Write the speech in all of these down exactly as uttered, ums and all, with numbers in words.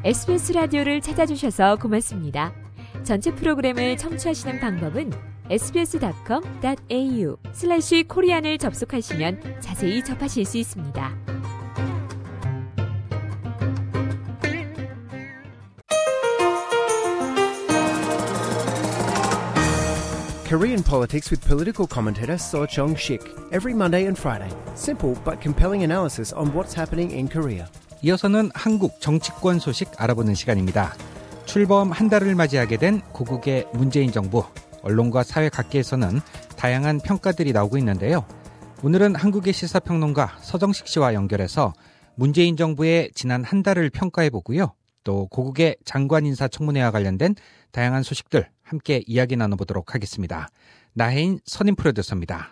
에스비에스 라디오를 찾아주셔서 고맙습니다. 전체 프로그램을 청취하시는 방법은 에스비에스닷컴 닷 에이유 슬래시 코리안을 접속하시면 자세히 접하실 수 있습니다. Korean politics with political commentator Seo Jong-sik. Every Monday and Friday. Simple but compelling analysis on what's happening in Korea. 이어서는 한국 정치권 소식 알아보는 시간입니다. 출범 한 달을 맞이하게 된 고국의 문재인 정부. 언론과 사회 각계에서는 다양한 평가들이 나오고 있는데요. 오늘은 한국의 시사평론가 서정식 씨와 연결해서 문재인 정부의 지난 한 달을 평가해보고요. 또 고국의 장관 인사청문회와 관련된 다양한 소식들 함께 이야기 나눠보도록 하겠습니다. 나혜인 선임 프로듀서입니다.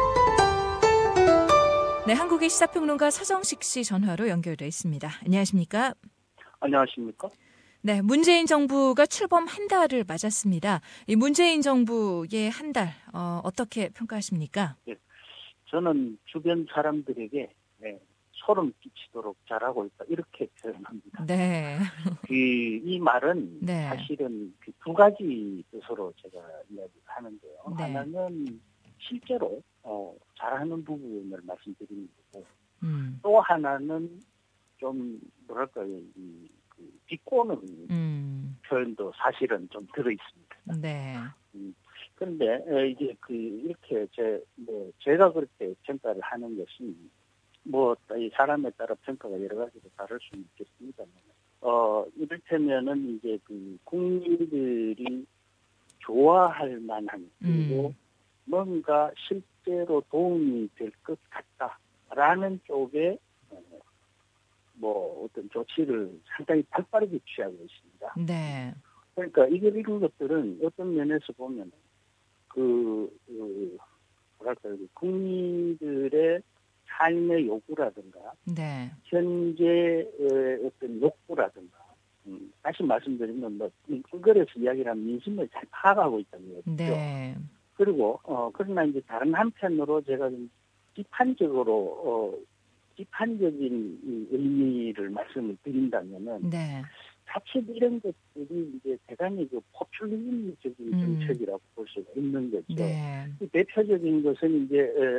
네, 한국의 시사평론가 서정식 씨 전화로 연결되어 있습니다. 안녕하십니까? 안녕하십니까? 네, 문재인 정부가 출범 한 달을 맞았습니다. 이 문재인 정부의 한 달 어, 어떻게 평가하십니까? 네, 저는 주변 사람들에게 네, 소름 끼치도록 잘하고 있다 이렇게 표현합니다. 네. 그, 이 말은 네. 사실은 그 두 가지 뜻으로 제가 이야기를 하는데요. 네. 하나는 실제로 어, 잘하는 부분을 말씀드리는 거고, 음. 또 하나는 좀 뭐랄까요, 이, 그 비꼬는 음. 표현도 사실은 좀 들어 있습니다. 네. 음, 그런데 에, 이제 그 이렇게 제 뭐 제가 그렇게 평가를 하는 것이 뭐 이 사람에 따라 평가가 여러 가지로 다를 수는 있겠습니다만, 어 이를테면은 이제 그 국민들이 좋아할 만한 그리고 음. 뭔가 실제로 도움이 될 것 같다라는 쪽에 어, 뭐 어떤 조치를 상당히 발빠르게 취하고 있습니다. 네. 그러니까 이게 이런 것들은 어떤 면에서 보면 그, 그 뭐랄까요, 국민들의 삶의 요구라든가 네. 현재의 어떤 욕구라든가 음, 다시 말씀드리면 뭐 근거에서 이야기를 하면 민심을 잘 파악하고 있다는 거죠. 네. 그리고 어 그러나 이제 다른 한편으로 제가 좀 비판적으로 어 비판적인 이 의미를 말씀을 드린다면은 네. 사실 이런 것들이 이제 대단히 그 포퓰리즘적인 음. 정책이라고 볼 수가 있는 거죠. 네. 그 대표적인 것은 이제 에,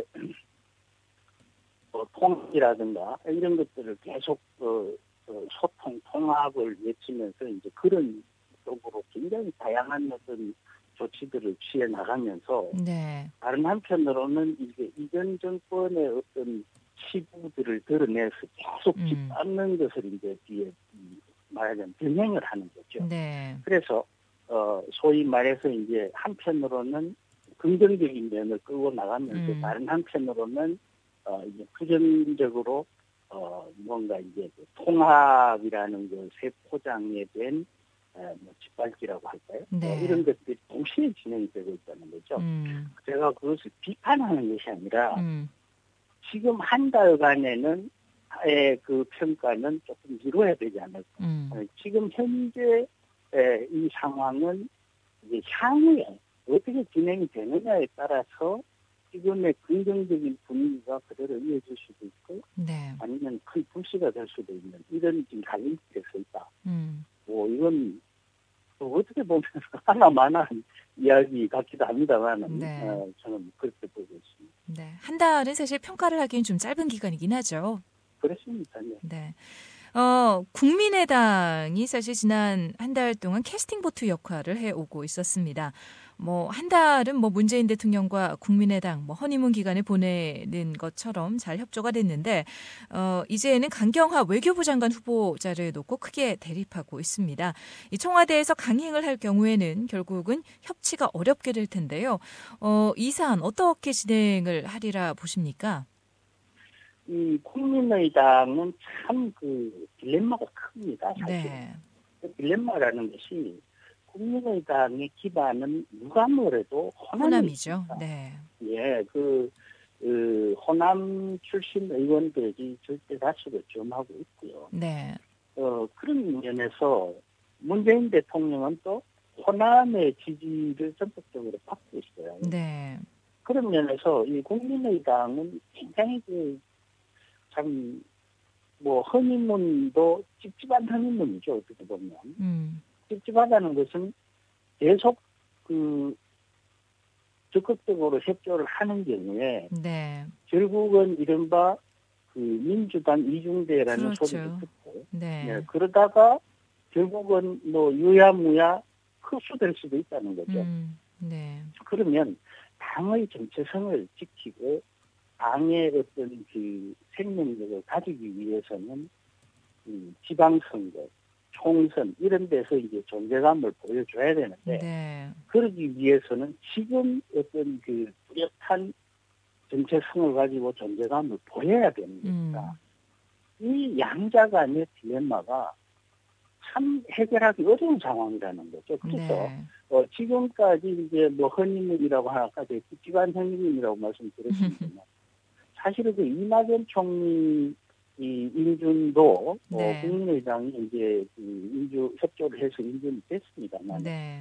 어, 통합이라든가 이런 것들을 계속 어, 어, 소통, 통합을 외치면서 이제 그런 쪽으로 굉장히 다양한 어떤 조치들을 취해 나가면서 네. 다른 한편으로는 이제 이전 정권의 어떤 시구들을 드러내서 계속 음. 짓밟는 것을 이제 뒤에 말하자면 병행을 하는 거죠. 네. 그래서 어 소위 말해서 이제 한편으로는 긍정적인 면을 끌고 나가면서 음. 다른 한편으로는 어 이제 부정적으로 어 뭔가 이제 그 통합이라는 것에 포장에 된 어, 뭐 짓밟기라고 할까요? 네. 어, 이런 것들이 동시에 진행이 되고 있다는 거죠. 음. 제가 그것을 비판하는 것이 아니라 음. 지금 한 달간에는 의 그 평가는 조금 미뤄야 되지 않을까. 음. 어, 지금 현재 에, 이 상황은 이제 향후에 어떻게 진행이 되느냐에 따라서 지금의 긍정적인 분위기가 그대로 이어질 수도 있고 네. 아니면 큰 불씨가 될 수도 있는 이런 지금 갈림길에 서 있다. 음. 뭐 이건 뭐 어떻게 보면 하나만한 이야기 같기도 합니다만 네. 어, 저는 그렇게 보고 있습니다. 네. 한 달은 사실 평가를 하기엔 좀 짧은 기간이긴 하죠. 그렇습니다. 네. 네. 어, 국민의당이 사실 지난 한 달 동안 캐스팅 보트 역할을 해오고 있었습니다. 뭐, 한 달은 뭐 문재인 대통령과 국민의당 뭐 허니문 기간을 보내는 것처럼 잘 협조가 됐는데, 어, 이제는 강경화 외교부 장관 후보자를 놓고 크게 대립하고 있습니다. 이 청와대에서 강행을 할 경우에는 결국은 협치가 어렵게 될 텐데요. 어, 이 사안 어떻게 진행을 하리라 보십니까? 이 국민의당은 참 그 딜레마가 큽니다. 사실. 네. 그 딜레마라는 것이 국민의당의 기반은 누가 뭐래도 호남이 호남이죠. 있습니다. 네. 예, 그, 그 호남 출신 의원들이 절대 다수를 점하고 있고요. 네. 어 그런 면에서 문재인 대통령은 또 호남의 지지를 전폭적으로 받고 있어요. 네. 그런 면에서 이 국민의당은 굉장히 그 참 뭐 허니문도 찝찝한 허니문이죠. 어떻게 보면. 음. 찝찝하다는 것은 계속 그 적극적으로 협조를 하는 경우에 네. 결국은 이른바 그 민주당 이중대라는 그렇죠. 소리를 듣고 네. 네, 그러다가 결국은 뭐 유야무야 흡수될 수도 있다는 거죠. 음. 네. 그러면 당의 정체성을 지키고 당의 어떤 그 생명력을 가지기 위해서는 음, 지방선거, 총선 이런 데서 이제 존재감을 보여줘야 되는데 네. 그러기 위해서는 지금 어떤 그 뚜렷한 정체성을 가지고 존재감을 보여야 되는 겁니다. 음. 이 양자 간의 딜레마가 참 해결하기 어려운 상황이라는 거죠. 그래서 네. 어, 지금까지 이제 뭐 허니문이라고 하나까지 찝찝한 허니문이라고 말씀드렸습니다만 사실은 그 이낙연 총리 이 인준도 네. 어, 국민의당이 이제 그 인주 협조를 해서 인준이 됐습니다만 네.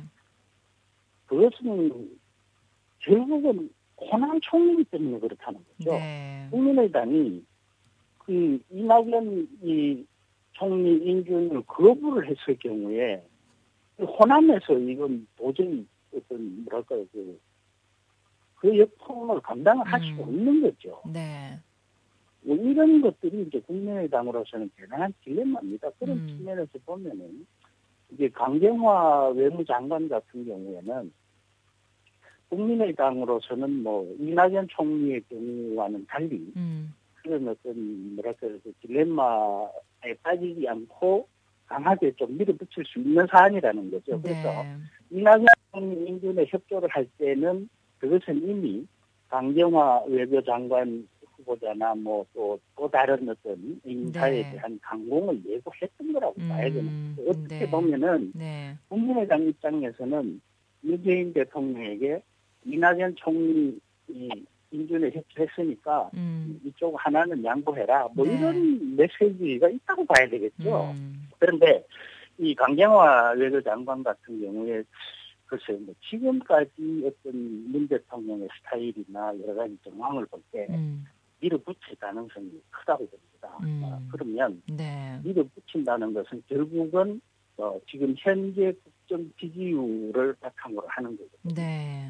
그것은 결국은 호남 총리 때문에 그렇다는 거죠. 네. 국민의당이 그 이낙연 이 총리 인준을 거부를 했을 경우에 호남에서 이건 도저히 어떤 뭐랄까요 그, 그 역풍을 감당을 할 수가 음. 없는 거죠. 네. 뭐 이런 것들이 이제 국민의당으로서는 대단한 딜레마입니다. 그런 음. 측면에서 보면은 이제 강경화 외무장관 같은 경우에는 국민의당으로서는 뭐 이낙연 총리의 경우와는 달리 음. 그런 어떤 뭐랄까 그 딜레마에 빠지지 않고 강하게 좀 밀어붙일 수 있는 사안이라는 거죠. 그래서 네. 이낙연 총리 인준에 협조를 할 때는 그것은 이미 강경화 외교장관 후보자나 뭐 또 또 다른 어떤 인사에 네. 대한 강공을 예고했던 거라고 봐야 되는 음. 거죠. 어떻게 네. 보면은 네. 국민의당 입장에서는 문재인 대통령에게 이낙연 총리 인준에 협조했으니까 음. 이쪽 하나는 양보해라. 뭐 네. 이런 메시지가 있다고 봐야 되겠죠. 음. 그런데 이 강경화 외교장관 같은 경우에 글쎄요, 뭐 지금까지 어떤 문 대통령의 스타일이나 여러 가지 정황을 볼 때 음. 밀어붙일 가능성이 크다고 봅니다. 음. 어, 그러면 네. 밀어붙인다는 것은 결국은 어, 지금 현재 국정 지지율을 바탕으로 하는 거거든요. 네.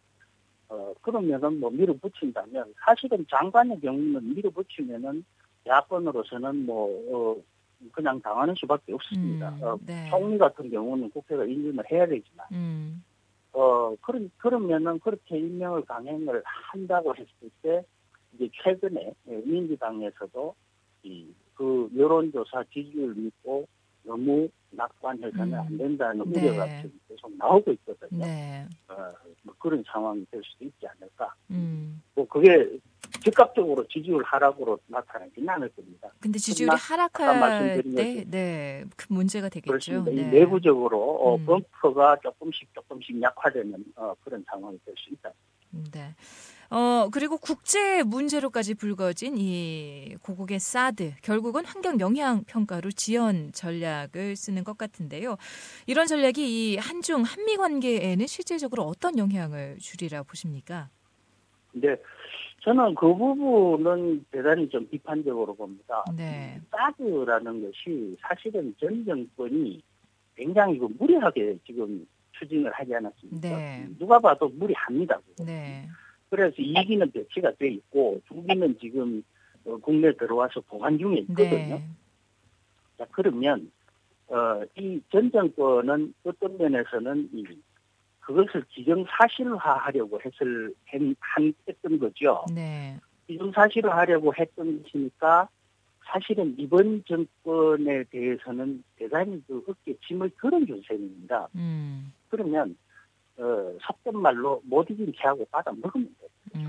어, 그러면은 뭐 밀어붙인다면 사실은 장관의 경우는 밀어붙이면은 야권으로서는 뭐, 어, 그냥 당하는 수밖에 없습니다. 음. 어, 네. 총리 같은 경우는 국회가 인준을 해야 되지만, 음. 어, 그런, 그러면은 그렇게 임명을 강행을 한다고 했을 때, 이제 최근에 민주당에서도 이, 그 여론조사 지지율 믿고 너무 낙관해서는 음. 안 된다는 네. 우려가 지금 계속 나오고 있거든요. 네. 어, 뭐 그런 상황이 될 수도 있지 않을까. 음. 뭐 그게 즉각적으로 지지율 하락으로 나타나지는 않을 겁니다. 근데 지지율이 그러나 아까 하락할 말씀드린 때, 것처럼 네, 큰 문제가 되겠죠. 그렇습니다. 이 네. 내부적으로 어, 음. 범퍼가 조금씩 조금씩 약화되는 어, 그런 상황이 될 수 있다. 네. 어, 그리고 국제 문제로까지 불거진 이 고국의 사드, 결국은 환경 영향 평가로 지연 전략을 쓰는 것 같은데요. 이런 전략이 이 한중 한미 관계에는 실질적으로 어떤 영향을 주리라 보십니까? 근데 저는 그 부분은 대단히 좀 비판적으로 봅니다. 네. 사드라는 것이 사실은 전 정권이 굉장히 그 무리하게 지금 추진을 하지 않았습니까? 네. 누가 봐도 무리합니다. 그거. 네. 그래서 이 기는 배치가 돼 있고 두 기는 지금 어, 국내에 들어와서 보관 중에 있거든요. 네. 자, 그러면 어, 이 전 정권은 어떤 면에서는 이 그것을 기정사실화하려고 했을 한 했던 거죠. 네. 기정사실화하려고 했던 것이니까 사실은 이번 정권에 대해서는 대단히 그 어깨에 짐을 덜어준 셈입니다. 음. 그러면 어, 속된 말로 못 이긴 개하고 받아 먹으면 돼요.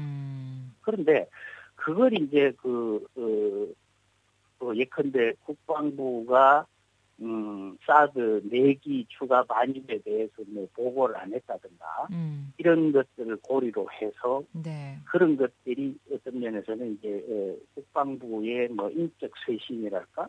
음. 그런데 그걸 이제 그, 그, 그 예컨대 국방부가 음, 사드 내기 추가 반입에 대해서 뭐 보고를 안 했다든가 음. 이런 것들을 고리로 해서 네. 그런 것들이 어떤 면에서는 이제 어, 국방부의 뭐 인적 쇄신이랄까,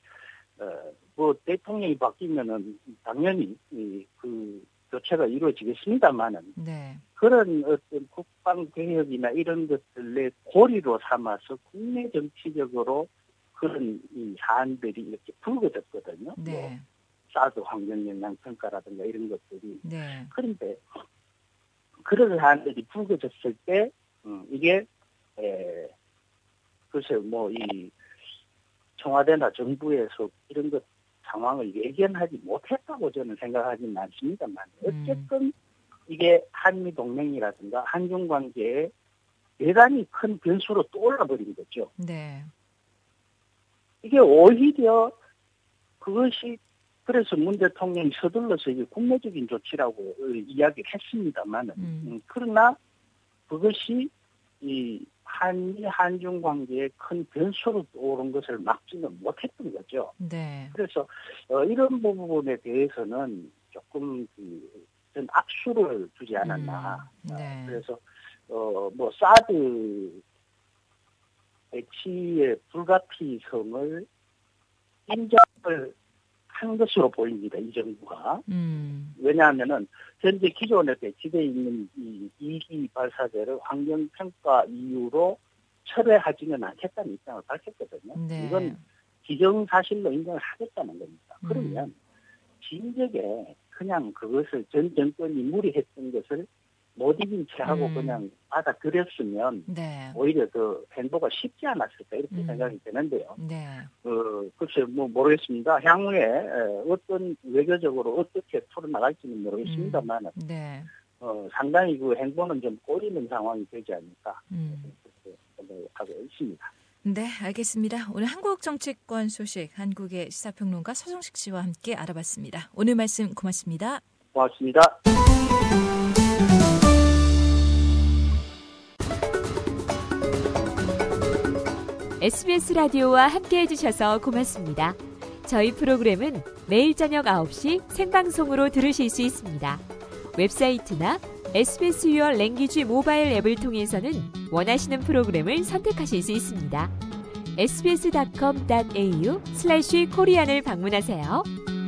어, 뭐 대통령이 바뀌면은 당연히 이, 그 교체가 이루어지겠습니다만은 네. 그런 어떤 국방 개혁이나 이런 것들의 고리로 삼아서 국내 정치적으로 그런 이 사안들이 이렇게 불거졌거든요. 네. 뭐 사드 환경영향평가라든가 이런 것들이. 네. 그런데 그런 사안들이 불거졌을 때 음, 이게 에, 글쎄 뭐 이 청와대나 정부에서 이런 것 상황을 예견하지 못했다고 저는 생각하지는 않습니다만 어쨌든 음. 이게 한미 동맹이라든가 한중 관계에 대단히 큰 변수로 떠올라 버린 거죠. 네. 이게 오히려 그것이 그래서 문 대통령이 서둘러서 이게 국내적인 조치라고 이야기를 했습니다만은 음. 음, 그러나 그것이 이 한미 한중 관계에 큰 변수로 떠오른 것을 막지는 못했던 거죠. 네. 그래서 어, 이런 부분에 대해서는 조금 그, 전 악수를 두지 않았나. 음. 네. 어, 그래서 어, 뭐 사드 배치의 불가피성을 인정을 한 것으로 보입니다. 이 정부가. 음. 왜냐하면은 현재 기존에 배치되어 있는 이 이기 발사대를 환경평가 이유로 철회하지는 않겠다는 입장을 밝혔거든요. 네. 이건 기정사실로 인정을 하겠다는 겁니다. 음. 그러면 진작에 그냥 그것을 전 정권이 무리했던 것을 못 이긴 채하고 음. 그냥 받아들였으면 네. 오히려 더 행보가 쉽지 않았을까 이렇게 음. 생각이 되는데요. 네. 어, 글쎄 뭐 모르겠습니다. 향후에 어떤 외교적으로 어떻게 풀어나갈지는 모르겠습니다만 음. 네. 어, 상당히 그 행보는 좀 꼬리는 상황이 되지 않을까 음. 그렇게 생각하고 있습니다. 네, 알겠습니다. 오늘 한국 정치권 소식 한국의 시사평론가 서정식 씨와 함께 알아봤습니다. 오늘 말씀 고맙습니다. 고맙습니다. 에스비에스 라디오와 함께해 주셔서 고맙습니다. 저희 프로그램은 매일 저녁 아홉 시 생방송으로 들으실 수 있습니다. 웹사이트나 에스비에스 Your Language 모바일 앱을 통해서는 원하시는 프로그램을 선택하실 수 있습니다. 에스비에스 닷컴 닷에이유 슬래시 코리안을 방문하세요.